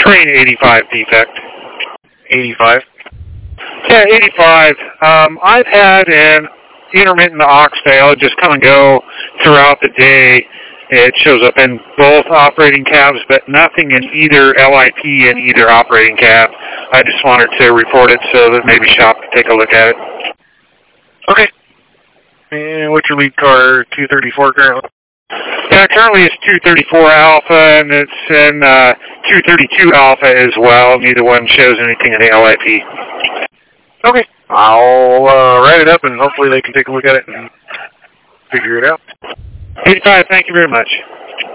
Train 85 defect. 85? Yeah, 85. I've had an intermittent aux fail just come and go throughout the day. It shows up in both operating cabs, but nothing in either LIP and either operating cab. I just wanted to report it so that maybe shop could take a look at it. Okay. And what's your lead car, 234 currently? Yeah, currently it's 234 Alpha, and it's in 232 Alpha as well. Neither one shows anything in the LIP. Okay. I'll write it up, and hopefully they can take a look at it and figure it out. 85, thank you very much.